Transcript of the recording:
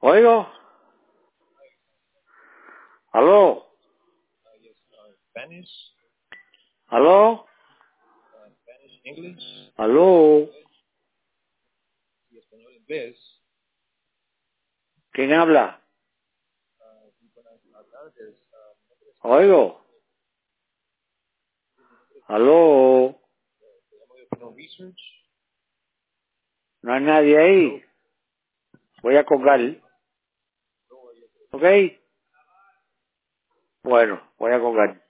Oigo. ¿Aló? Yes, Spanish, ¿Aló? Spanish, English, ¿Aló? y español, inglés. ¿Quién habla? Y buenas tardes. Oigo. ¿Aló? Te llamo de Opinion Research. No hay nadie ahí. Voy a colgar. ¿Ok? Bueno, voy a colgar.